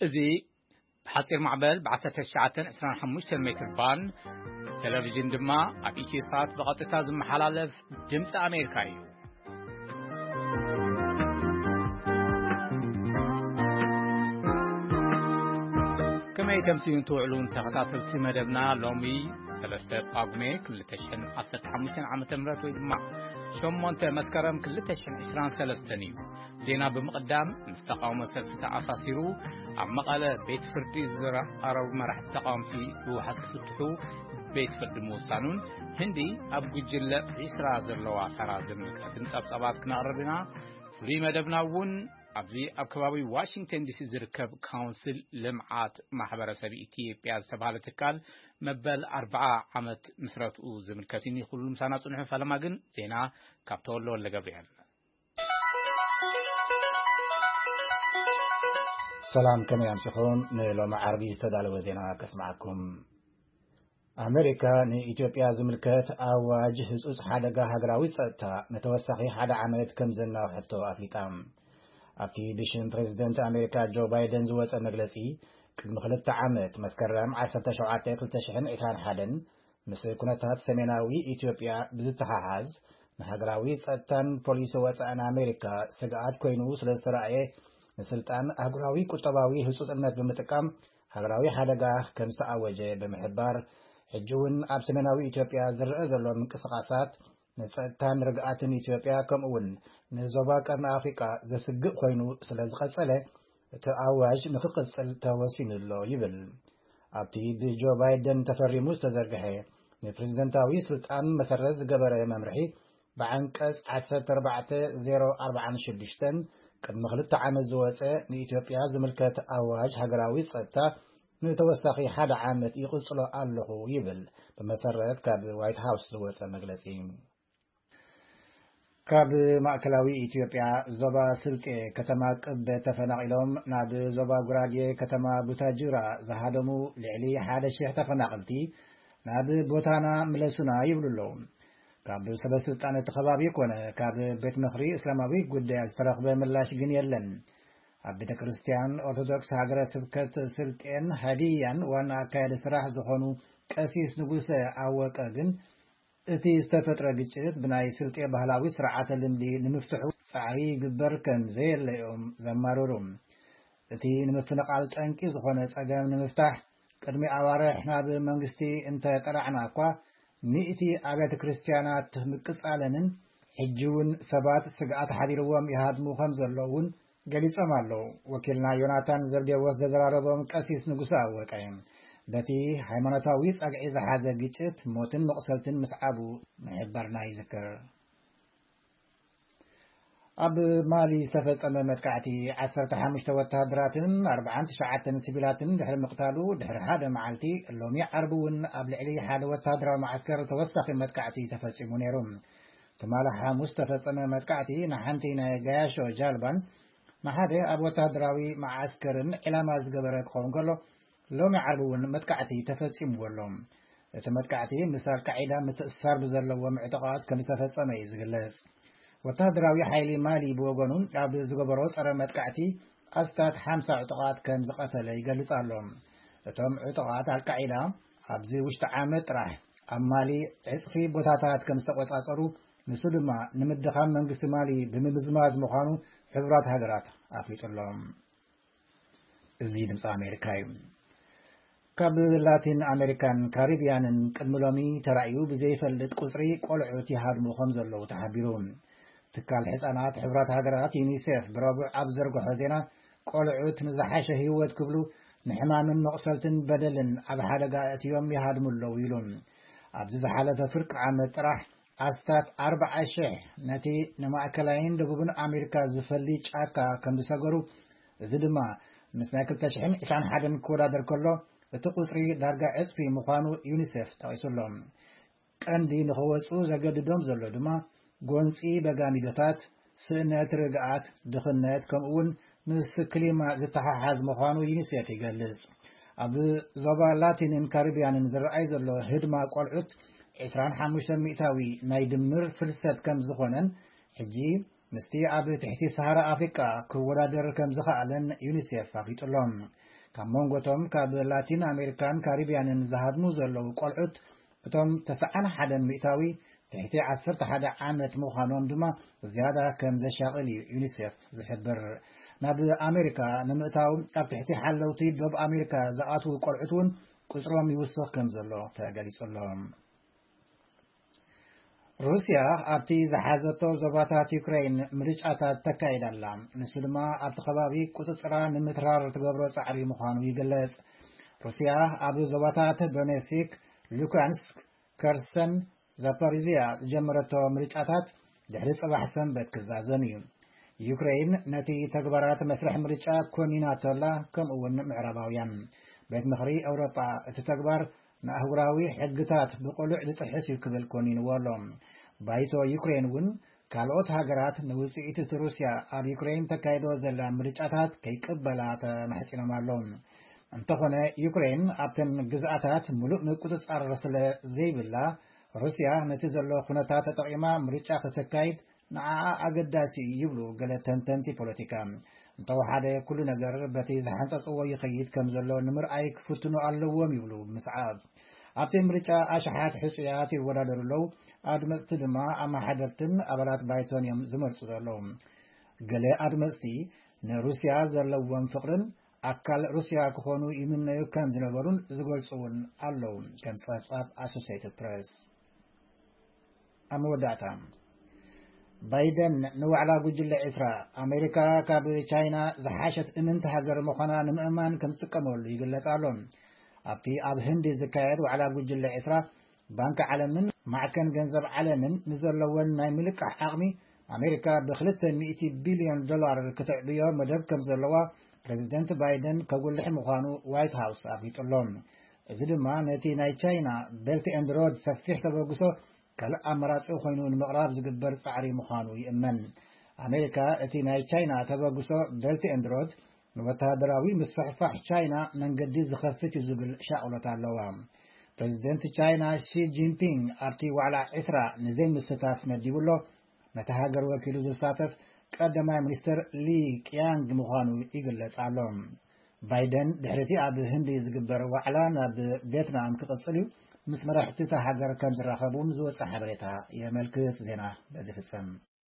زي بحصير معبل بعثة الشعة 25 متر بان تلفزيون دما أبيكي ساعت بغطتا زم حلالف جمس أمريكايو كما يتمسيون توعلون تغطات مدبنا لومي ثلاثة قاقمي كل تشحن 15 عام تمرات ويدمع شمونت مسكرم كل تشحن 20 سلستنيو زينا بمقدام مستقاومة سلسة أساسيرو عمقالة بيت فردي زرع أرو مرح تقامتي وحسك فتحو بيت فرد موسانون هندي أبقو جلة عسرا زرلوا سرازر ملكتن سبسابات كنا قربنا فري مدبنا ون أبزي أبكبابي واشنطن دي سي زركب كونسل لمعات محبرة سبي إثيوبيا استبهالة تكال مبال 4 عمت مسرات زمن كاتيني خلو مسانا صنحو فلماغن زينا كابتولو لغبريال سلام كما يمسخون نلوم عربي استدالو زينا كسمعكم أمريكا نإثيوبيا زملكت أواج هزوز حدقا هقراوي سأتا نتوسخي حدا عمت كمزنا وحطو أفليقام أبتي بشن بريزيدنت أمريكا جو بايدن زوات مغلسي كمخلط عمت مسكرم 17 حدن مثل كنتات سميناوي إثيوبيا بزتحاز نهقراوي سأتان بوليس واتان أمريكا سقعات كوينو سلسة رأيه نسلطان هقراوي كتباوي هزوز أمنات بمتقام هقراوي حدقا كمسا أوجه بمحبار حجون أب سمناوي إثيوبيا زرع زلو من قصقاسات نسأتان رقعاتن إثيوبيا كمون نزوبا كرن أفريقيا زسقق خوينو سلازقصله تأواج نفقصل تواسين اللو يبل أبتي بجو بايدن تفريمو استزرقحي نبريزدنتاوي سلطان مسرز قبر ممرحي بعنكس 1404 قد مخلط عامز واسع نإثيوبيا زملكة أواج هقراوي سأتا نتوسخي حدا عامت يقصلو ألهو يبل بمسرات كاب وايت هاوس واسع مغلسين كاب مأكلاوي إثيوبيا زوبا سلطة كتما قب تفناقلهم ناب زوبا قراجي كتما بوتاجرا زهادمو لعلي حدا شيح تفناقلتي ناب بوتانا ملسونا يبللهم كاب سبا سلطان تخبابي كونه كاب بيت مخري إسلاماوي قد يسترق بملاش جنيرلن أبدا كريستيان أرثوذكس هاجر سبكت سلطان هديا وانا كايد سراح زخونو كاسيس نقوسة أوك أجن اتي استفتر جيت بناي سلطة بهلاوي سرعة لمدي نمفتحو سعي قبر كان زير ليوم زمارورم اتي نمفتنق على تنكي زخونة أجام نمفتح كرمي أوارحنا بمنغستي انت قرعنا قوا مئتي أبيات كريستيانات مكس علنن حجون سبات سقعات حديروهم يهادمو خمز اللون قليس أمالو وكلنا يوناتان زبدي وزدراربهم كاسيس نقصا وكاين بتي حيمانتاويس أقعيز حازة جيشت موتن مقصلتن مسعابو محبرنا يذكر أب مالي استفدت أمامت كعتي 15 وتهدراتن 4 سبيلاتن دحر مقتالو دحر هذا معلتي اللوم يعربون قبل علي هذا وتهدرا معسكر توسخ متكعتي تفسمون يروم تمالها مستفدت أمامت كعتي نحنتينا جاش وجالبان ما هذا أبو تهدراوي معسكرن إلى ما زجبرك خونقلو لوم يعربون متكعتي تفسم ولهم تمتكعتي مثال قاعدة متأثر بزرلو ومعتقد كمستفدت أميز جلس وتهدراوي حيلي مالي بوغنون قاب زغبرو صار متكعتي أستات 5 عتقات كم زقتل يقلص لهم تم عتقات القاعدة أبزي وش تعامت راح أمالي عصفي بوتاتات كم استقطعصرو نسلما نمدخان منغست مالي بمزماز مخانو حضرات هجرات أفيت لهم زيد مس أمريكاي كاب لاتين أمريكان كاريبيان كملومي ترعيو بزي فلت قصري قلعوتي هادمو خمز اللو تحبيرون تكال حسانات حبرات هاجرات يونيسيف برابع أبزرق حزينة قلعوت مزحاشة هيوت كبلو نحما من نقصلتن بدلن أب حلقة يوم يهادمو اللويلون أبزز حالة فرق عامة راح أستات 4 شيء نتي نماكلاين دبوبن أمريكا زفلي شاكا كم بسقرو زدما مسناكل تشحن إسان حدن كورا در كله تقصري درجة اس في مخانو يونيسيف تايسولهم كاندي نخوصو زجددهم زلو دما غونصي بغاميدتات سنات رغعات دخنات كمون نس كليما زتحاز مخانو يونيسيف يغلص اب زوبا لاتين كاريبيان زرعي زلو هدما قلعت 25 مئتاوي نايدمر فلسات كم زخونن حجي مستي أب تحتي سهرة أفريقيا كورادر كم زخالن يونيسيف فقيت لهم ካብ መንጎቶም ካብ ላቲን ኣሜሪካን ካሪቢያንን ዝሃድሙ ዘለዉ ቆልዑት እቶም 91 ሚእታዊ ትሕቲ 11 ዓመት ምዃኖም ድማ ዝያዳ ከም ዘሻቕል ዩኒሴፍ ዝሕብር ናብ ኣሜሪካ ንምእታው ኣብ ትሕቲ ሓለውቲ ደቡብ ኣሜሪካ ዝኣትዉ ቆልዑት እውን ቁፅሮም ይውስኽ ከም ዘሎ ተገሊጹሎም ሩስያ ኣብቲ ዝሓዘቶ ዞባታት ዩክሬን ምርጫታት ተካይዳላ ንሱ ድማ ኣብቲ ከባቢ ቁፅፅራ ንምትራር ትገብሮ ጻዕሪ ምዃኑ ይግለጽ ሩስያ ኣብ ዞባታት ዶኔትስክ ሉካንስክ ከርሰን ዛፖሪዥያ ዝጀመረቶ ምርጫታት ድሕሪ ጽባሕ ሰንበት ክዛዘም እዩ ዩክሬን ነቲ ተግባራት መስርሕ ምርጫ ኮኒናቶላ ከምኡውን ምዕራባውያን ቤት ምኽሪ ኤውሮጳ እቲ ተግባር ንኣህጉራዊ ሕግታት ብቕሉዕ ዝጥሕስ እዩ ክብል ኮኒንዎ ኣሎ ባይቶ ዩክሬን እውን ካልኦት ሃገራት ንውፅኢት እቲ ሩስያ ኣብ ዩክሬን ተካይዶ ዘላ ምርጫታት ከይቅበላ ተማሕፂኖም ኣለው እንተኾነ ዩክሬን ኣብተን ግዝኣታት ሙሉእ ምቁፅፃር ስለ ዘይብላ ሩስያ ነቲ ዘሎ ኩነታት ተጠቂማ ምርጫ ከተካይድ ንዓዓ ኣገዳሲ ይብሉ ገለ ተንተንቲ ፖለቲካ እንተወሓደ ኩሉ ነገር በቲ ዝሓንፀፅዎ ይኸይድ ከም ዘሎ ንምርኣይ ክፍትኑ ኣለዎም ይብሉ ምስዓብ ኣብቲ ምርጫ ኣሽሓት ሕፁያት ይወዳደሩለው ኣድመፅቲ ድማ ኣማሓደርትን ኣባላት ባይቶን እዮም ዝመርፁ ዘለዉ ገለ ኣድመፅቲ ንሩስያ ዘለዎም ፍቅርን ኣካል ሩስያ ክኾኑ ይምነዩ ከም ዝነበሩን ዝገልጹ እውን ኣለው ከም ጸብጻብ ኣሶሲየትድ ፕሬስ ኣብ መወዳእታ ባይደን ንዋዕላ ጉጅለ ዒስራ ኣሜሪካ ካብ ቻይና ዝሓሸት እምንቲ ሃገር ምዃና ንምእማን ከም ዝጥቀመሉ ይግለጽ ኣሎ ኣብቲ ኣብ ህንዲ ዝካየድ ዋዕላ ጉጅለ ዒስራ ባንኪ ዓለምን ማዕከን ገንዘብ ዓለምን ንዘለወን ናይ ምልቃሕ ዓቕሚ ኣሜሪካ ብ$200 ቢልዮን ክትዕብዮ መደብ ከም ዘለዋ ፕሬዚደንት ባይደን ከጉልሕ ምዃኑ ዋይት ሃውስ ኣፍሊጡሎም እዚ ድማ ነቲ ናይ ቻይና ቤልት ኤንድ ሮድ ሰፊሕ ተበግሶ ካልእ ኣማራፂ ኮይኑ ንምቕራብ ዝግበር ጻዕሪ ምዃኑ ይእመን ኣሜሪካ እቲ ናይ ቻይና ተበግሶ ቤልት ኤንድ ሮድ ንወተሃደራዊ ምስፍሕፋሕ ቻይና መንገዲ ዝኸፍት እዩ ዝብል ሻቕሎት ኣለዋ ፕሬዚደንት ቻይና ሺ ጂንፒንግ ኣብቲ ዋዕላ ዒስራ ንዘይምስታፍ መዲቡሎ ነቲ ሃገር ወኪሉ ዝሳተፍ ቀዳማይ ሚኒስትር ሊ ቂያንግ ምዃኑ ይግለጽ ኣሎ ባይደን ድሕሪቲ ኣብ ህንዲ ዝግበር ዋዕላ ናብ ቪየትናም ክቕጽል እዩ ምስ መራሕቲ እታ ሃገር ከም ዝራኸቡን ዝወፅእ ሓበሬታ የመልክት ዜና በዚ ፍጸም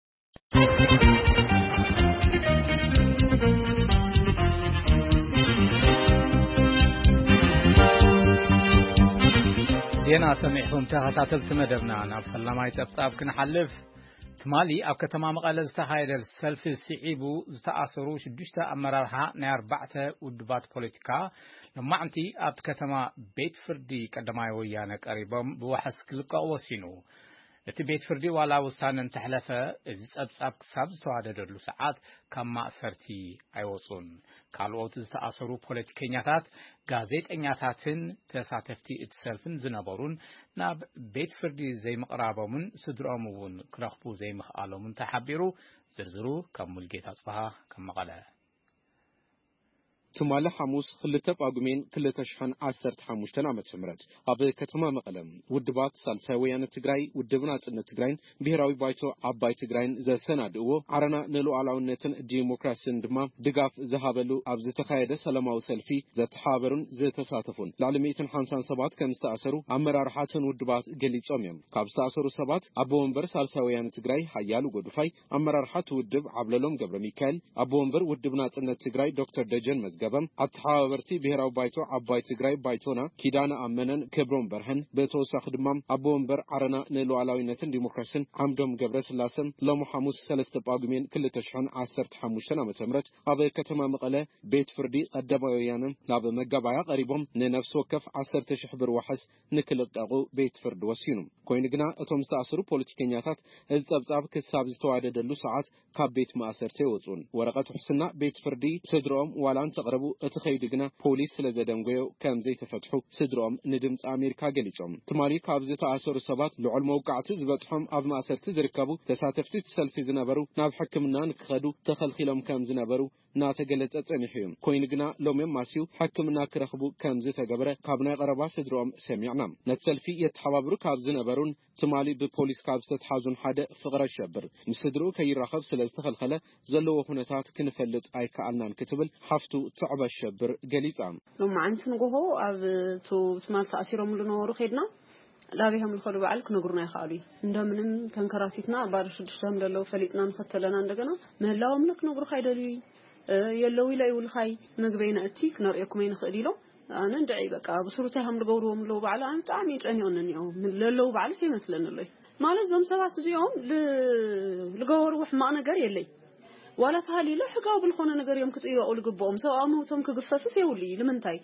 ዜና ሰሚዕኩም ተኸታተልቲ መደብና ናብ ሰላማይ ጸብጻብ ክንሓልፍ ትማሊ ኣብ ከተማ መቐለ ዝተኻየደ ሰልፊ ስዒቡ ዝተኣሰሩ 6 ኣመራርሓ ናይ 4 ውድባት ፖለቲካ ለማዕንቲ ኣብቲ ከተማ ቤት ፍርዲ ቀዳማይ ወያነ ቀሪቦም ብዋሕስ ክልቀቑ ወሲኑ እቲ ቤት ፍርዲ ዋላ ውሳነ እንተሕለፈ እዚ ጸብጻብ ክሳብ ዝተዋደደሉ ሰዓት ካብ ማእሰርቲ ኣይወጹን ካልኦት ዝተኣሰሩ ፖለቲከኛታት ጋዜጠኛታትን ተሳተፍቲ እቲ ሰልፍን ዝነበሩን ናብ ቤት ፍርዲ ዘይምቕራቦምን ስድሮም እውን ክረኽቡ ዘይምኽኣሎምን ተሓቢሩ ዝርዝሩ ካብ ሙልጌታ ጽባሃ ከም መቐለ ትማለ ሐሙስ 2 ጳጉሜን 2015 ዓመተ ምህረት ኣብ ከተማ መቐለ ውድባት ሳልሳይ ወያነ ትግራይ ውድብ ናጽነት ትግራይን ብሔራዊ ባይቶ ዓባይ ትግራይን ዘሰናድእዎ ዓረና ንሉዓላውነትን ዲሞክራሲን ድማ ድጋፍ ዝሃበሉ ኣብ ዝተኻየደ ሰላማዊ ሰልፊ ዘተሓበሩን ዝተሳተፉን ላዕሊ 157 ከም ዝተኣሰሩ ኣመራርሓትን ውድባት ገሊጾም እዮም ካብ ዝተኣሰሩ ሰባት ኣቦ ወንበር ሳልሳይ ወያነ ትግራይ ሓያሉ ጎዱፋይ ኣመራርሓት ውድብ ዓብለሎም ገብረ ሚካኤል ኣቦ ወንበር ውድብ ናጽነት ትግራይ ዶክተር ደጀን መዝገበም ኣተሓባበርቲ ብሔራዊ ባይቶ ዓባይ ትግራይ ባይቶና ኪዳነ ኣመነን ክብሮም በርሀን በተወሳኺ ድማ ኣቦ ወንበር ዓረና ንሉዓላውነትን ዲሞክራሲን ዓምዶም ገብረ ስላሰን ሎሚ ሐሙስ 3 ጳጉሜን 2015 ዓመተ ምህረት ኣብ ከተማ መቐለ ቤት ፍርዲ ቀዳማይ ወያነ ናብ መጋባያ ቀሪቦም ንነፍሲ ወከፍ 10,000 ብር ዋሕስ ንክልቀቁ ቤት ፍርዲ ወሲኑ ኮይኑ ግና እቶም ዝተኣሰሩ ፖለቲከኛታት እዚ ጸብጻብ ክሳብ ዝተዋደደሉ ሰዓት ካብ ቤት ማእሰርቲ ይወጹን ወረቐት ውሕስና ቤት ፍርዲ ስድሮም ዋላን ተቕረቡ እቲ ኸይዲ ግና ፖሊስ ስለዘደንጎዮ ከም ዘይተፈትሑ ስድሮም ንድምፂ ኣሜሪካ ገሊጾም ትማሊ ካብ ዝተኣሰሩ ሰባት ልዑል መውቃዕቲ ዝበጽሖም ኣብ ማእሰርቲ ዝርከቡ ተሳተፍቲ ሰልፊ ዝነበሩ ናብ ሕክምና ንክኸዱ ተኸልኺሎም ከም ዝነበሩ ናተገለጸ ጸኒሕዩ ኮይኑ ግና ሎሚም ማሲው ሕክምና ክረኽቡ ከም ዝተገበረ ካብ ናይ ቀረባ ስድሮም ሰሚዕና ነትሰልፊ የተሓባብሩ ካብ ዝነበሩን ትማሊ ብፖሊስ ካብ ዝተተሓዙን ሓደ ፍቅረ ሸብር ምስድሩ ከይራኸብ ስለዝተኸልኸለ ዘለዎ ሁነታት ክንፈልጥ ኣይከኣልናን ክትብል ሓፍቱ ትዕበ ሸብር ገሊጻ ሎማዓንቲ ንጎሆ ኣብ ስማልታ ኣሲሮም ዝነበሩ ኸድና ላቢهم ልኸሉ በዓል ክነግሩና ይኽኣሉ እንደምንም ተንከራቲትና ባር 6 ለለው ፈሊጥና ንከተለና እንደገና ምህላዎም ክነግሩ ካይደሉ የለው ኢላ ይውልኻይ መግበይና እቲ ክነርኤኩም ይንኽእል ኢሎም ኣነ እንደይ በቃ ብስሩታይهم ልገብሩዎም ለው በዓል ኣነ ጣዕሚ ጨኒኦን ነው ለለው በዓል ሲመስለን ለይ ማለት ዞም ሰባት እዚኦም ልገበሩ ሕማቅ ነገር የለይ ወላ ታሊለ ሕጋው ብልኾነ ነገር እዮም ክትይዋው ልግቦም ሰው ኣሞቶም ክግፈፍስ ይውል ለምንታይ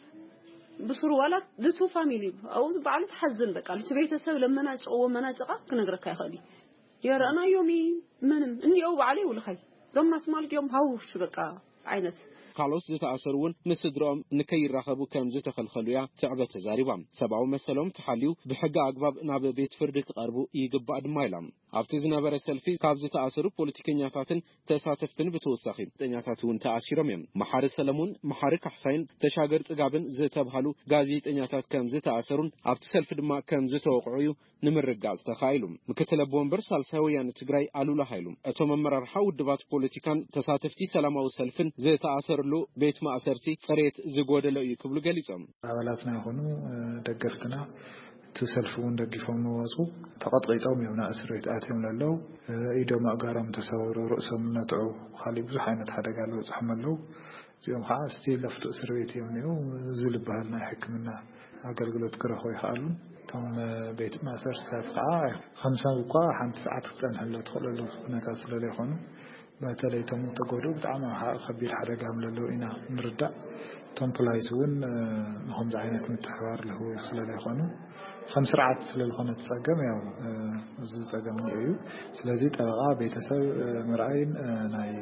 بصور ولا لتو فاميلي أو بعلت حزن بقى لتو بيتسوي لما ناجق ومناجقة كنقرك يا خالي يا أنا يومي منم إني أو عليه ولا خي زم اسمع اليوم هاوش بقى عينت ካሎስ ዝተኣሰሩውን ምስድሮም ንከይራኸቡ ከም ዝተኸልኸሉያ ትዕበ ተዛሪባ ሰብኣዊ መሰሎም ተሓልዩ ብሕጊ ኣግባብ ናብ ቤት ፍርዲ ክቐርቡ ይግባእ ድማ ኢሎም ኣብቲ ዝነበረ ሰልፊ ካብ ዝተኣሰሩ ፖለቲከኛታትን ተሳተፍትን ብተወሳኺ ጋዜጠኛታትን ተኣሲሮም እዮም መሓሪ ሰለሙን መሓሪ ካሕሳይን ተሻገር ጽጋብን ዝተባሃሉ ጋዜጠኛታት ከም ዝተኣሰሩን ኣብቲ ሰልፊ ድማ ከም ዝተወቅዑ ንምርጋጽ ተኻኢሉ ምክትል ቦምበር ሳልሳይ ወያነ ትግራይ ኣሉላ ኃይሉ እቶም መመራርሓ ውድባት ፖለቲካን ተሳተፍቲ ሰላማዊ ሰልፍን ዝተኣሰሩ ቤት ማእሰርቲ ጽሬት ዝጎደለ እዩ ክብሉ ገሊጾም ኣባላትና ይኹኑ ደገፍትና ተሰልፉን ደግፎም ወጹ ተቀጥቂጦም ይውና እስሬት ኣትዮም ለለው ኢዶም ኣጋሮም ተሰውሩ ርእሶም ነጥዑ खाሊ ብዙሕ ዓይነት ሓደጋ ለውጽሕመለው እዚኦም ከዓ ስቲል ኣፍቶ እስሬት እዮም ዝልበሃል ናይ ሕክምና ኣገልግሎት ክረኽቡ ይኽኣሉ ቶም ቤት ማእሰርታት ከዓ 50 እኳ ሓንቲ ሰዓት ክጸንሐሉ ትኽእሉ ኩነታት ስለለ ይኾኑ በተለይ ቶም ተጎዱ በጣም ከቢድ ሓደጋ ምለለው ኢና ንርዳእ ቶም ፖሊስውን ንኹም ዓይነት ምትሕባር ለሁ ስለለ ይኾኑ ከም ስርዓት ስለልኾነ ተጸገም ያው እዚ ጸገም እዩ ስለዚህ ጠበቃ ቤተሰብ ምርኣይን ናይ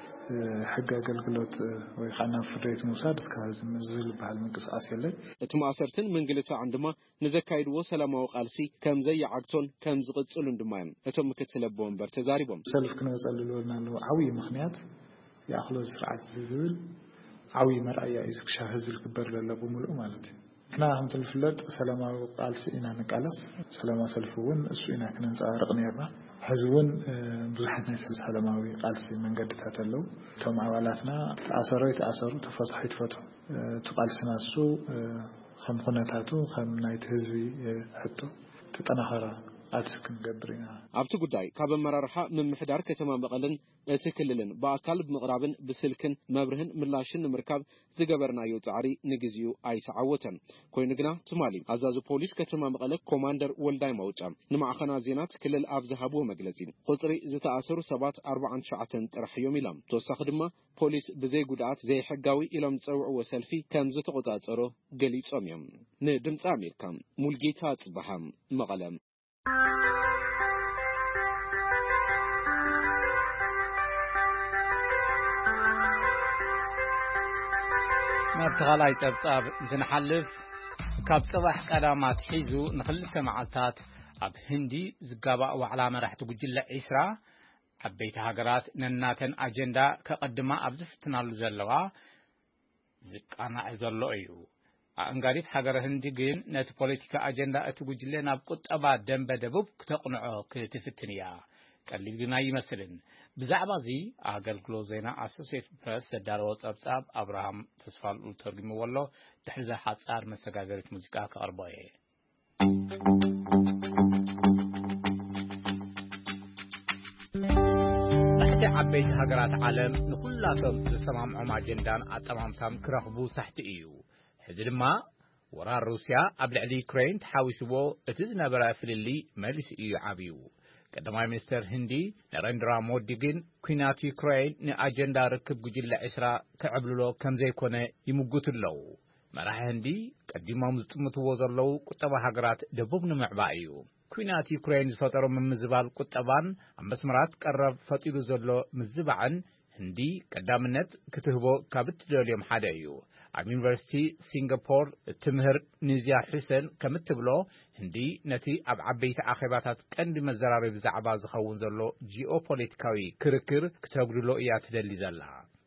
ሕግ አገልግሎት ወይ ኻና ፍሬት ሙሳድ እስካዝ ዝልባል መንቀሳቀስ የለይ እቲ ማሰርትን መንግልታ አንድማ ንዘካይድዎ ሰላማዊ ቃልሲ ከም ዘይዓግቶን ከም ዝቅጽሉ እንድማም እቶም ምክትለ ቦምበር ተዛሪቦም ሰልፍ ክንወጸልሉና ነው ዓዊ ምኽንያት ያኽሎ ስርዓት ዝብል ዓዊ መርአያ ይዝክሻ ህዝብ ክበር ለለቡ ሙሉ ማለት احنا هم تلفلت سلاماዊ ቃልሲ ኢና ንቃለስ ሰላማዊ ሰልፍውን እሱ ኢና ክንንጻረቕ ነርና حزبون ብዙሓት ናይ ሰላማዊ ቃልሲ መንገድታት ኣለው ቶም ኣባላትና ተኣሰሩ ተፈታሒ ተፈቱ ተቃልስና እሱ ከም ኩነታቱ ከም ናይ ህዝቢ ሕቶ ተጠናኸረ አትስክን ገብርና ኣብቲ ጉዳይ ካብ መራርሓ ምምሕዳር ከተማ መቐለን እቲ ክልልን በአካል ብምቕራብን ብስልክን መብርህን ምላሽን ንምርካብ ዝገበርናዮ ጻዕሪ ንግዚኡ ኣይተዓወተን ኮይኑ ግና ትማሊ ኣዛዙ ፖሊስ ከተማ መቐለ ኮማንደር ወልዳይ ማውጫ ንማዕኸና ዜናት ክልል ኣብ ዝሃብዎ መግለጺ ቁጽሪ ዝተኣሰሩ ሰባት 49 ጥራሕ እዮም ኢሎም ተወሳኺ ድማ ፖሊስ ብዘይ ጉድኣት ዘይሕጋዊ ኢሎም ዝጸውዕዎ ሰልፊ ከም ዝተቆጻጸሮ ገሊጾም እዮም ንድምፂ ኣሜሪካ ሙልጌታ ጽባሃም መቐለም نبتغالاي تبصاب نحلف كاب صباح قدامات حيزو نخلص معلتات اب هندي زغابا وعلى مرح تجل عسرا حبيت هاجرات نناتن اجندا كقدما ابزفتنالو زلوا زقانا عزلو ايو انغاريت هاجر هندي جين نت بوليتيكا اجندا اتجل ناب قطبا دنب دبب كتقنعو كتفتنيا قليل جنا يمثلن بزعبا زي አገልግሎ ዜና አሶሲኤት ፕሬስ ተዳረው ጸብጻብ አብርሃም ተስፋል ተርጉም ወሎ ድሕዛ ሐጻር መሰጋገሪት ሙዚቃ ከአርባዬ እሕቲ ዓበይቲ ሃገራት ዓለም ንኩላቶም ዝሰማምዑ አጀንዳን አጠማምታም ክረኽቡ ሳሕቲ እዩ ሕዚ ድማ ወራር ሩስያ ኣብ ልዕሊ ዩክሬን ተሓዊስዎ እቲ ዝነበረ ፍልሊ መልስ እዩ ዓብዩ ቀዳማይ ሚኒስትር ህንዲ ነሬንድራ ሞዲ ግን ኩናት ዩክሬን ንአጀንዳ ርክብ ጉጅለ 10 ከዕብልሎ ከም ዘይኮነ ይምጉትለው መራሒ ህንዲ ቀዲሞም ዝጥምትዎ ዘለው ቁጠባ ሃገራት ደቡብ ንምዕባእ እዩ ኩናት ዩክሬን ዝፈጠሮ ምምዝባል ቁጠባን ኣመስመራት ቀረብ ፈጢሩ ዘሎ ምዝባዕን ህንዲ ቀዳምነት ክትህቦ ካብ እትደልዮም ሓደ እዩ ኣብ ዩኒቨርሲቲ ሲንጋፖር ትምህር ኒዝያ ሑሰን ከምትብሎ ህንዲ ነቲ ኣብ ዓበይቲ ኣኼባታት ቀንዲ መዘራረቢ ብዛዕባ ዝኸውን ዘሎ ጂኦፖለቲካዊ ክርክር ክተግድሎ እያ ትደሊ ዘላ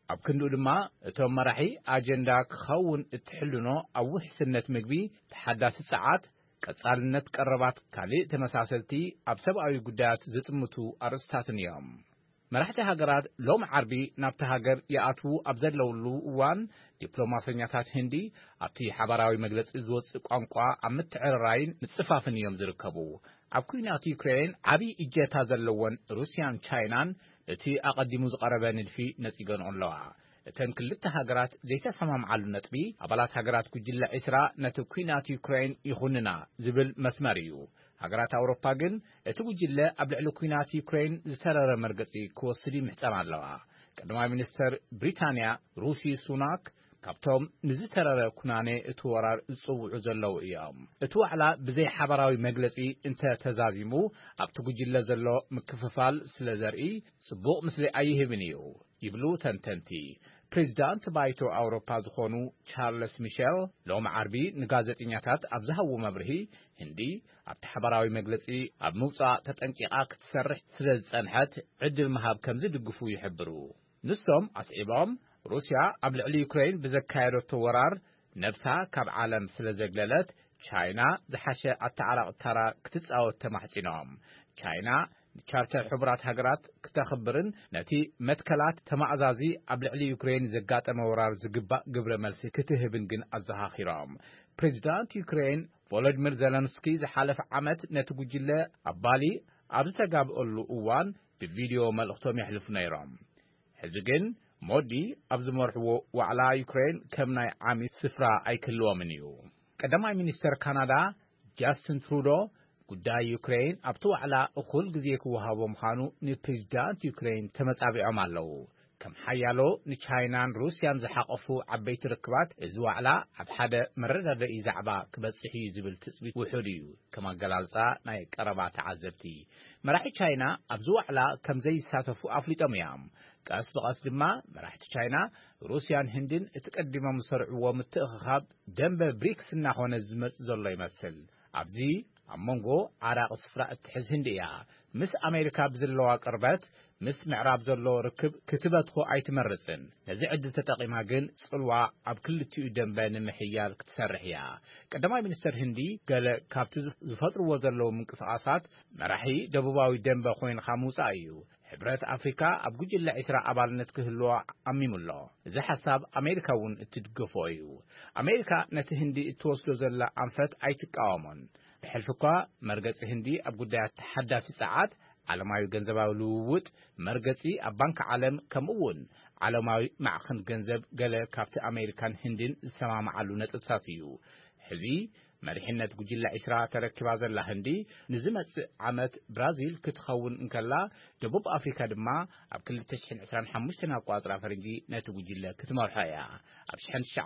ኣብ ክንዱ ድማ እቶም መራሒ ኣጀንዳ ክኸውን እትሕልኖ ኣብ ውሕስነት ምግቢ ተሓዳሲ ሰዓት ቀጻልነት ቀረባት ካልእ ተመሳሰልቲ ኣብ ሰብኣዊ ጉዳያት ዝጥምቱ ኣርእስታትን እዮም መራሕቲ ሃገራት ሎም ዓርቢ ናብቲ ሃገር ይኣትዉ ኣብ ዘለውሉ እዋን ዲፕሎማሰኛታት ህንዲ ኣብቲ ሓበራዊ መግለጺ ዝወፅእ ቋንቋ ኣብ ምትዕርራይን ምጽፋፍን እዮም ዝርከቡ ኣብ ኩናት ዩክሬን ዓብዪ እጀታ ዘለወን ሩስያን ቻይናን እቲ ኣቐዲሙ ዝቐረበ ንድፊ ነጺገን ኣለዋ እተን ክልተ ሃገራት ዘይተሰማምዓሉ ነጥቢ ኣባላት ሃገራት ጉጅለ 20 ነቲ ኩናት ዩክሬን ይኹንና ዝብል መስመር እዩ ሃገራት ኣውሮፓ ግን እቲ ጉጅለ ኣብ ልዕሊ ኩናት ዩክሬን ዝተረረ መርገጺ ክወስድ ይምሕጸን ኣለዋ ቀዳማይ ሚኒስተር ብሪታንያ ሩሲ ሱናክ ካብቶም ንዝተረረ ኩናኔ እቲ ወራር ዝጽውዑ ዘለዉ እዮም እቲ ዋዕላ ብዘይ ሓበራዊ መግለጺ እንተተዛዚሙ ኣብቲ ጉጅለ ዘሎ ምክፍፋል ስለ ዘርኢ ጽቡቕ ምስሊ ኣይህብን እዩ ይብሉ ተንተንቲ ፕሬዚዳንት ባይቶ ኣውሮፓ ዝኾኑ ቻርልስ ሚሼል ሎም ዓርቢ ንጋዜጠኛታት ኣብ ዝሃቡ መብርሂ ህንዲ ኣብቲ ሓበራዊ መግለጺ ኣብ ምውጻእ ተጠንቂቓ ክትሰርሕ ስለ ዝጸንሐት ዕድል መሃብ ከም ዝድግፉ ይሕብሩ ንሶም ኣስዒቦም ሩስያ ኣብ ልዕሊ ዩክሬን ብዘካየደቶ ወራር ነብሳ ካብ ዓለም ስለ ዘግለለት ቻይና ዝሓሸ ኣተዓራቕተራ ክትጻወት ተማሕጺኖም ቻይና ቻርተር ሕቡራት ሃገራት ክተኽብርን ነቲ መትከላት ተማዕዛዚ ኣብ ልዕሊ ዩክሬን ዘጋጠመ ወራር ዝግባእ ግብረ መልሲ ክትህብን ግን ኣዘኻኺሮም ፕሬዚዳንት ዩክሬን ቮሎዲሚር ዘለንስኪ ዝሓለፈ ዓመት ነቲ ጉጅለ ኣብ ባሊ ኣብ ዝተጋብአሉ እዋን ብቪድዮ መልእኽቶም የሕልፉ ነይሮም ሕዚ ግን ሞዲ ኣብ ዝመርሕዎ ዋዕላ ዩክሬን ከም ናይ ዓሚ ስፍራ ኣይክህልዎምን እዩ ቀዳማይ ሚኒስተር ካናዳ ጃስቲን ትሩዶ ጉዳይ ዩክሬን ኣብቲ ዋዕላ እኹል ግዜ ክወሃቦ ምዃኑ ንፕሬዚዳንት ዩክሬን ተመጻቢዖም ኣለዉ ከም ሓያሎ ንቻይናን ሩስያን ዝሓቐፉ ዓበይቲ ርክባት እዚ ዋዕላ ኣብ ሓደ መረዳድኢ ዛዕባ ክበጽሕ እዩ ዝብል ትጽቢት ውሑድ እዩ ከም ኣገላልጻ ናይ ቀረባ ተዓዘብቲ መራሒ ቻይና ኣብዚ ዋዕላ ከም ዘይሳተፉ ኣፍሊጦም እዮም ቀስ ብቐስ ድማ መራሕቲ ቻይና ሩስያን ህንድን እቲ ቀዲሞም ዝሰርዕዎ ምትእኽኻብ ደንበ ብሪክስ እናኾነ ዝመጽእ ዘሎ ይመስል ኣብዚ ኣብ መንጎ ዓራቕ ስፍራ እትሕዝ ህንዲ እያ ምስ ኣሜሪካ ብዘለዋ ቅርበት ምስ ምዕራብ ዘሎ ርክብ ክትበትኾ ኣይትመርጽን ነዚ ዕድል ተጠቒማ ግን ጽልዋ ኣብ ክልቲኡ ደንበ ንምሕያል ክትሰርሕ እያ ቀዳማይ ሚኒስተር ህንዲ ገለ ካብቲ ዝፈጥርዎ ዘለዉ ምንቅስቓሳት መራሒ ደቡባዊ ደንበ ኾይንኻ ምውጻእ እዩ ሕብረት ኣፍሪካ ኣብ ጉጅለ 20 ኣባልነት ክህልዋ ኣሚሙሎ እዚ ሓሳብ ኣሜሪካ እውን እትድገፎ እዩ ኣሜሪካ ነቲ ህንዲ እትወስዶ ዘላ ኣንፈት ኣይትቃወሞን ብሕልፊ እኳ መርገጺ ህንዲ ኣብ ጉዳያት ተሓዳሲ ሰዓት ዓለማዊ ገንዘባዊ ልውውጥ መርገጺ ኣብ ባንኪ ዓለም ከምኡውን ዓለማዊ ማዕኸን ገንዘብ ገለ ካብቲ ኣሜሪካን ህንድን ዝሰማምዓሉ ነጥብታት እዩ ሕዚ መሪሕነት ጉጅለ 20 ተረኪባ ዘላ ህንዲ ንዝመጽእ ዓመት ብራዚል ክትኸውን እንከላ ደቡብ ኣፍሪካ ድማ ኣብ 2025 ኣቋፅራ ፈረንጂ ነቲ ጉጅለ ክትመርሖ እያ ኣብ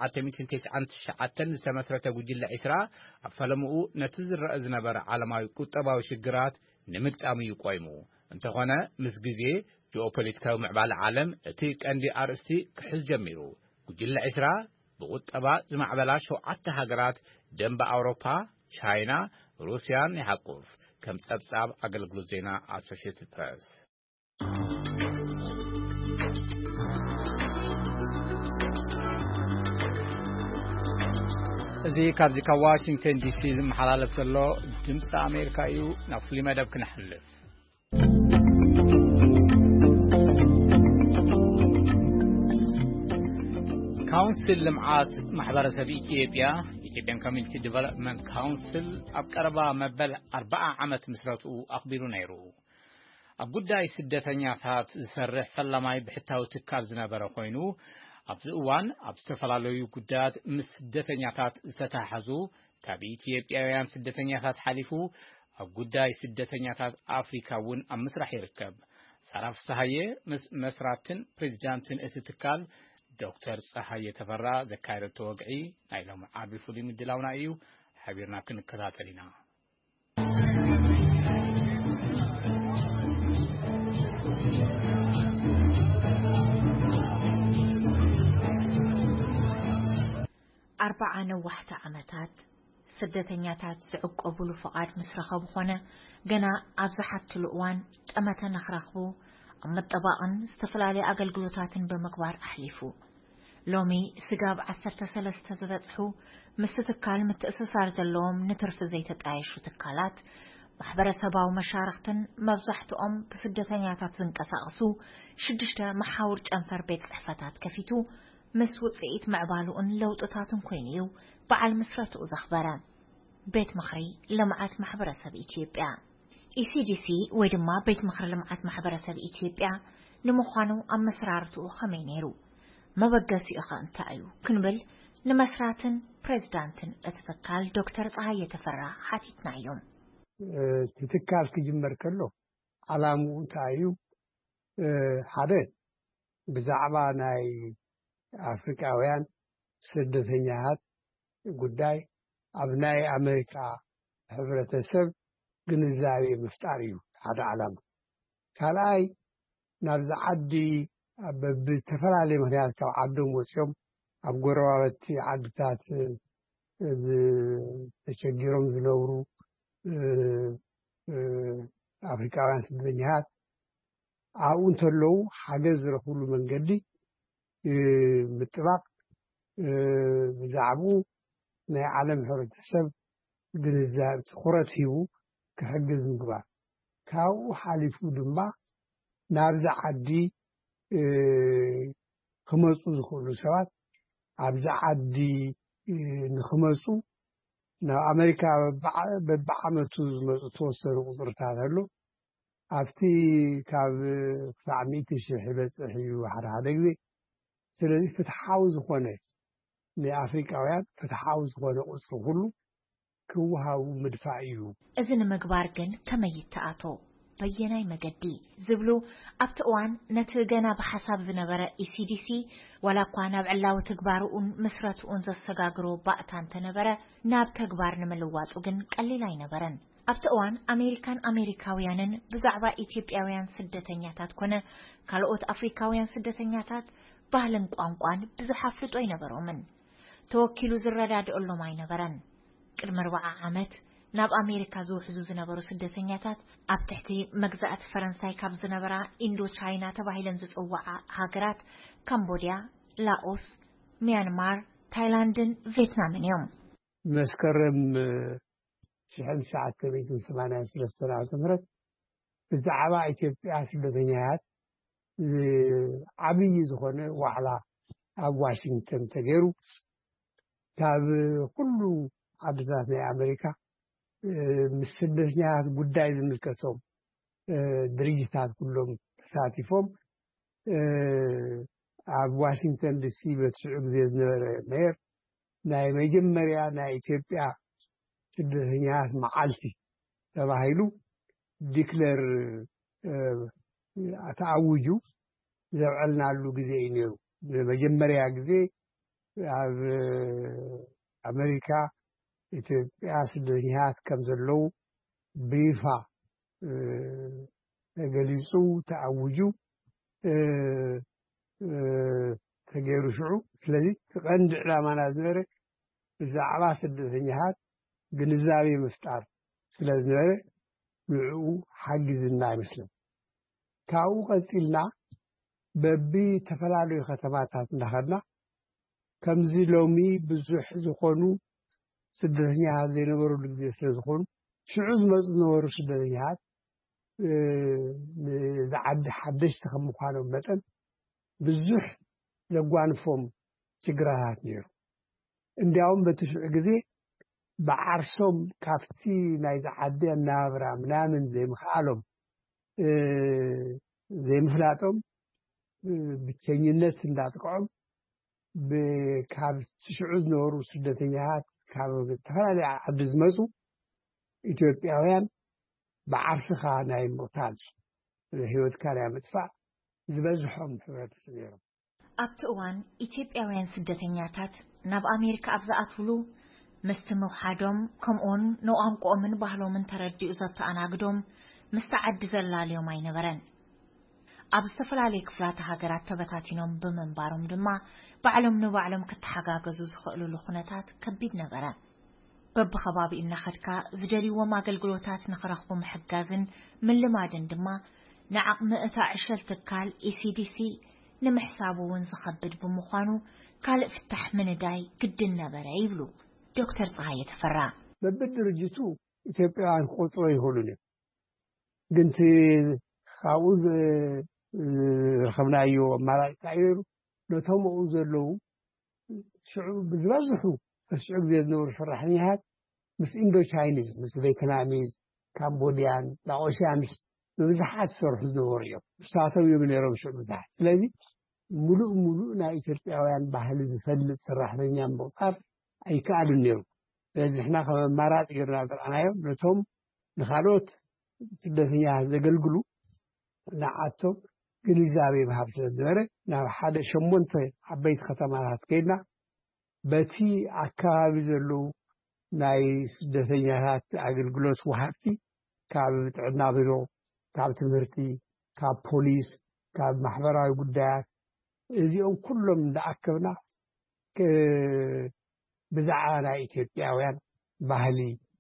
1999 ዝተመስረተ ጉጅለ 20 ኣብ ፈለምኡ ነቲ ዝረአ ዝነበረ ዓለማዊ ቁጠባዊ ሽግራት ንምግጣም እዩ ቆይሙ እንተኾነ ምስ ግዜ ጂኦፖለቲካዊ ምዕባለ ዓለም እቲ ቀንዲ ኣርእስቲ ክሕዝ ጀሚሩ ጉጅለ 20 ብቁጠባ ዝማዕበላ 7 ሃገራት ደንበ ኣውሮፓ ቻይና ሩስያን ይሓቁፍ ከም ጸብጻብ ኣገልግሎት ዜና ኣሶሺየትድ ፕሬስ እዚ ካብዚ ካብ ዋሽንግተን ዲሲ ዝመሓላለፍ ዘሎ ድምፂ ኣሜሪካ እዩ ናብ ፍሉይ መደብ ክንሕልፍ ካውንስል ልምዓት ማሕበረሰብ ኢትዮጵያን ኮሚኒቲ ዲቨሎፕመንት ካውንስል ኣብ ቀረባ መበል 40 ዓመት ምስረትኡ ኣኽቢሩ ነይሩ ኣብ ጉዳይ ስደተኛታት ዝሰርሕ ፈላማይ ብሕታዊ ትካል ዝነበረ ኮይኑ ኣብዚ እዋን ኣብ ዝተፈላለዩ ጉዳያት ምስ ስደተኛታት ዝተታሓዙ ካብ ኢትዮጵያውያን ስደተኛታት ሓሊፉ ኣብ ጉዳይ ስደተኛታት ኣፍሪካ እውን ኣብ ምስራሕ ይርከብ ሰራፍ ፀሃየ ምስ መስራትን ፕሬዚዳንትን እቲ ትካል ዶክተር ፀሃየ ተፈራ ዘካየደቶ ወግዒ ናይ ሎሚ ዓርቢ ፍሉይ ምድላውና እዩ ሓቢርና ክንከታተል ኢና أربعة نوحت عمتات سدتنياتات زعقبلو فقاد مسرخب خونه جنا أبزحت الأوان أمتى نخرخبو مطبقن استفلالي أغلغلوتاتن بمقبار أحليفو لومي سقاب 13 زبطحو مستتكال متأسسار زلوم نترف زيت تعيشو تكالات محبرسباو مشارختن مبزحتهم بسدتنياتات زنقساقسو شدشتا محاور جنفر بيت الحفتات كفيتو مسوط زيت معبالون لوطتاتن كوينيو بعل مسرتو زخبران بيت مخري لمعات محبرسب إثيوبيا ECDC ويدما بيت مخري لمعات محبرسب إثيوبيا نمخانو أم مسرارتو خمينيرو ما بقاسي أخا انتايو كنبل نمسراتن بريزدانتن اتتكال دكتور طهاية تفرع حاتيتنا يوم تتكال كجمر كله علامو انتايو حدث بزعبا ناي أفريقياويان سدتنيات قداي أبناء أمريكا حبرتسب جنزاوي مفتاريو هذا علامة كالاي نبزع عدي بتفرع مهنيات كو عبدهم وسيوم أبقروالتي عدتات تشجيرهم زنورو أفريقياويان سدتنيات عاون تلو حاجز رخولو من قدي متبق بزعبو ناي عالم حبرتسب جنزاوي خورتيو كحجز مقبار كاو حالفو دمبا نبزع عدي خمسو زخولو سوات عبزع عدي نخمسو نا أمريكا ببعمتو زمسو توصر قدرتان هلو عفتي كاب فعميتي شيحي بس حيو حدا سلالي فتحاوز خونه نا أفريقياويات فتحاوز خونه قصر كله كوها ومدفعيو إذن مقباركن كما يتعاطو بيناي مجدي زبلو أبتقوان نتغنا بحساب زنبرا ECDC ولا قوانا بعلاو تكبارون مسرات أنزا السقاقرو بأتان تنبرا ناب تكبار نملوات وغن قليلاي نبرن أبتقوان أمريكاويانن بزعبا إثيوبياويان سدتنياتات كونه كالوت أفريكاويان سدتنياتات بهلن قوانقوان بزحافلت وي نبرو من توكيلو زرداد أولو ماي نبرن كرمر عامت ناب أمريكا زو حزوز نبرو سدتنياتات أبتحتي مجزأة فرنساي كاب زنبرا إندو تشاينا تباهيلن زوعا هاجرات كمبوديا لاوس ميانمار تايلاندن فيتنامن يوم مسكرم شحن ساعة كبيت سمعنا سلسلة عمرت بالزعباء إثيوبيا سدتنيات عبي زخونه وعلى واشنطن تغيرو كاب كله عدداتنا أمريكا مسدسنيات قداي زملكتهم دريجتات كلهم ساتفهم واشنطن دي سي بتشعب زي مير ناي مجمريا ناي إثيوبيا سدسنيات معالتي تباهيلو ديكلر تعوجو زعلنا له جزء نيرو مجمريا جزء أمريكا إثيوبيا سدنيات كم زلوا بيفا جلسوا تعوجوا تجارو شعوب الذي عند على منازل الزعباء سدنيات جنزاوي مفتار سلازنره يعو حجز الناي مسلم كاو قتلنا ببي تفلالو ختماتات نخدنا كم زلومي بزح زخونو سدنيات زي نبرو لجدي سلازخون شعوز مزنورو سدنيات عد حدش تخمو خانو متن بزح لقوانفهم تقراهات نيرو انديهم بتشعر قذي بعرسهم كافتي نايز عدي النابرة منامن زي مخالهم زي مفلاتهم بتشينينات انداتقعهم بكاب تشعوز نورو سدنيات كاب تفعلي عبد زمزو إثيوبياويان بعرسخا ناي مقتال الهيوت كاريا مدفع زبزحهم حوات سنيرهم أبتقوان إثيوبياويان سدنياتات ناب أمريكا أبزاءتولو مستموحادهم كمون نوام قومن بحلو من تردي أزات أناقدهم مستعد زلاليوم أي نبرن أبستفل عليك فلات هاقرات تبتاتينهم بمنبارهم دما بعلم نبعلم كتحقاقزو زخقلو لخونتات كبيد نبرن بب خبابي إن خدكا زدري وما قلقلوتات نخرخبو محقازن من لمادن دما نعقم أتعشل تكال ECDC نمحسابون زخبد بمخانو قال افتح من داي قدنا برعيبلو دكتور طاية فرع ببدر جتو إثيوبيان خطوة يقولون قلت خاوز رخبنا أيوة مرة تعيروا لو تهم أوزلوا شعوب بزرزحوا الشعوب ذي النور فرحنيها مس إندو تشاينيز مس فيتناميز كامبوديان لاوشيانس بزحات صرح زوريو ساعتهم يوم يروم شعوب ذات لذي ملؤ نا إثيوبيان بحال زفلت سرحنيا مصار أي كعب النيرو لأن إحنا مرات غيرنا درعنايو لتهم نخالوت سدتنيا زغلغلو نعاتو ግንዛቤ ማህበረ ስለነበረ ናብ ሓደ 8 ዓበይቲ ከተማታት ከይድና በቲ አካባቢ ዘለው ናይ ስደተኛታት አገልግሎት ወሃብቲ ካብ ጥዕና ቢሮ ካብ ትምህርቲ ካብ ፖሊስ ካብ ማሕበራዊ ጉዳያት እዚኦም ኩሎም እንዳአከብና ብዛዕባ ናይ ኢትዮጵያውያን ባህሊ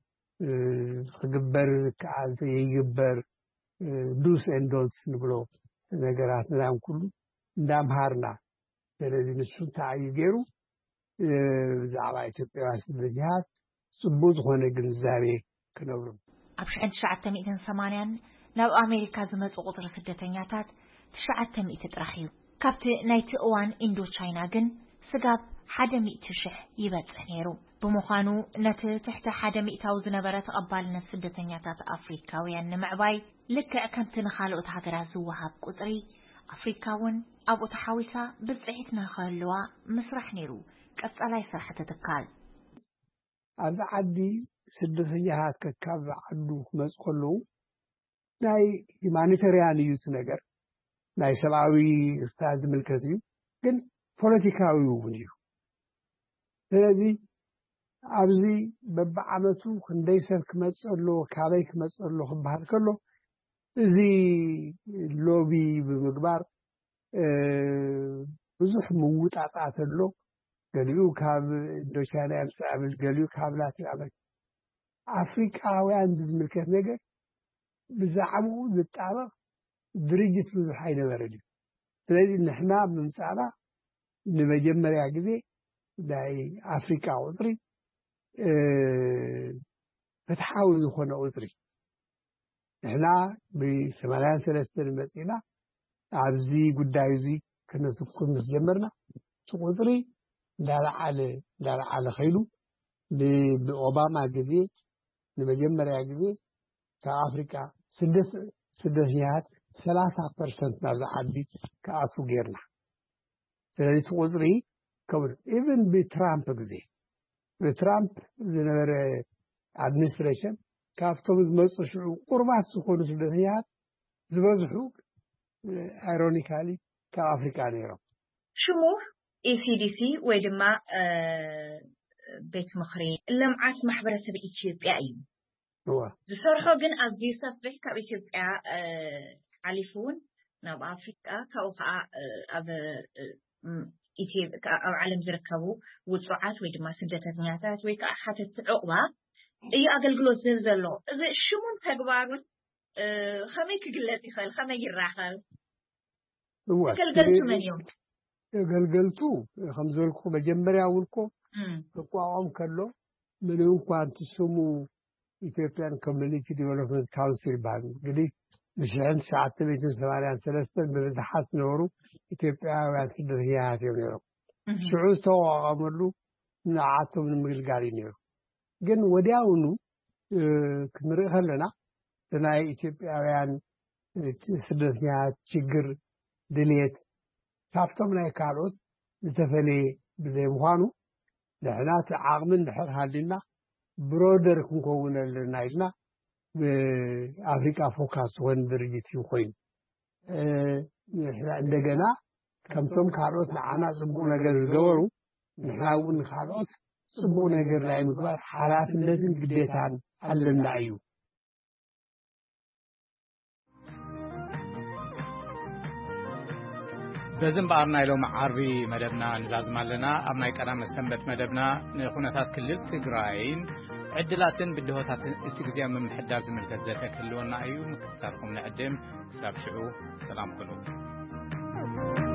ክግበር ከአልተ ይግበር ዱስ ኤንድ ዶንትስ ንብሎ ነገራት ናም ኩሉ እንዳምሃርና ስለዚህ ንሱ ታዩ ገሩ ብዛዕባ ኢትዮጵያውያን ስደተኛታት ጽቡቅ ዝኾነ ግንዛቤ ክነብሩ ኣብ 1980 ናብ ኣሜሪካ ዝመጹ ቁጥሪ ስደተኛታት 900 ጥራሕ እዩ ካብቲ ናይቲ እዋን ኢንዶ ቻይና ግን ስጋብ 100,000 ይበጽሕ ነይሩ ብምዃኑ ነቲ ትሕቲ 100 ዝነበረ ተቐባልነት ስደተኛታት ኣፍሪካውያን ንምዕባይ ልክዕ ከምቲ ንኻልኦት ሃገራት ዝወሃብ ቁጽሪ ኣፍሪካውን ኣብኡ ተሓዊሳ ብጽሒት ንኽህልዋ ምስራሕ ነይሩ ቀጻላይ ስራሕቲ ትካል ኣብዚ ዓዲ ስደተኛታት ከካብ ዓዱ ክመጽ ከለዉ ናይ ሁማኒታሪያን እዩ እቲ ነገር ናይ ሰብኣዊ እርዳታ ዝምልከት እዩ ግን ፖለቲካዊ እውን እዩ ስለዚ ኣብዚ በብዓመቱ ክንደይ ሰብ ክመጽእ ኣለዎ ካበይ ክመጽእ ኣለዎ ክበሃል ከሎ እዚ ሎቢ ብምግባር ብዙሕ ምውጣጣት ኣሎ ገሊኡ ካብ ኢንዶቻይና ያምጽእ ገሊኡ ካብ ላቲን ኣሜሪካ ኣፍሪካውያን ብዝምልከት ነገር ብዛዕባኡ ዝጣበቕ ድርጅት ብዙሕ ኣይነበረን እዩ ስለዚ ንሕና ብምምጻእና ንመጀመርያ ግዜ ናይ ኣፍሪካ ቁጽሪ ፍትሓዊ ዝኾነ ቁጽሪ ንሕና ብ83 መጺና ኣብዚ ጉዳይ እዚ ክነትኩር ምስ ጀመርና እቲ ቁጽሪ እንዳለዓለ ኸይዱ ብኦባማ ግዜ ንመጀመርያ ግዜ ካብ ኣፍሪካ ስደተኛታት 30% ናብዚ ዓዲ ክኣትዉ ጌርና ስለዚ እቲ ቁጽሪ ከብር ኢቨን ብትራምፕ ግዜ በትራምፕ ዝነበረ አድሚኒስትሬሽን ካብቶም ዝመጹ ሽዑ ቁርባት ዝኾኑ ስደተኛታት ዝበዝሑ አይሮኒካሊ ካብ ኣፍሪካ ነይሮም ሽሙ ECDC ወይ ድማ ቤት ምኽሪ ልምዓት ማሕበረሰብ ኢትዮጵያ እዩ ዝሰርሖ ግን ኣዝዩ ሰፊሕ ካብ ኢትዮጵያ ሓሊፉን ናብ ኣፍሪካ ካብኡ ከዓ ኣብ ኢትዮጵያ ኣብ ዓለም ዝርከቡ ውጽዓት ወይ ድማ ስደተኛታት ወይ ከዓ ሓተት ዕቁባ እዩ ኣገልግሎት ዝህብ ዘሎ እዚ ሽሙን ተግባሩን ከመይ ክግለጽ ይኽእል ከመይ ይራኸብ ተገልገልቱ መን እዮም ተገልገልቱ ከም ዘልኩ መጀመርያ ውልኮ ተቋቋም ከሎ ምንም እንኳን ትስሙ ኢትዮጵያን ኮሚኒቲ ዲቨሎፕመንት ካውንስል ይባል እንግዲህ ብ1983 ብብዝሓት ዝነበሩ ኢትዮጵያውያን ስደተኛታት እዮም ነይሮም ሽዑ ዝተቋቋመሉ ንዓቶም ንምግልጋል እዩ ነይሩ ግን ወዲያውኑ ክንርኢ ከለና ናይ ኢትዮጵያውያን ስደተኛታት ችግር ድልየት ካብቶም ናይ ካልኦት ዝተፈለየ ብዘይምዃኑ ንሕና እቲ ዓቕምን ድሕር ሃሊና ብሮደር ክንከውን ኣለና ኢልና በአፍሪካ ፎካስ ወን ድርጅት ይኮን እንደገና ከምቶም ካልኦት ለዓና ጽቡቅ ነገር ዝገበሩ ንሓውን ካልኦት ጽቡቅ ነገር ላይ ምግባር ሓላፍነትን ግዴታን ኣለና እዩ በዝም በአርና ኢሎም ዓርቢ መደብና ንዛዝማለና ኣብ ናይ ቀዳመ ሰንበት መደብና ንኹነታት ክልል ትግራይን عدلاتن بدهوتاتن اتجزيا من محدار زمن كذا كلونا أيوم كتاركم نقدم سلام شعو سلام كلو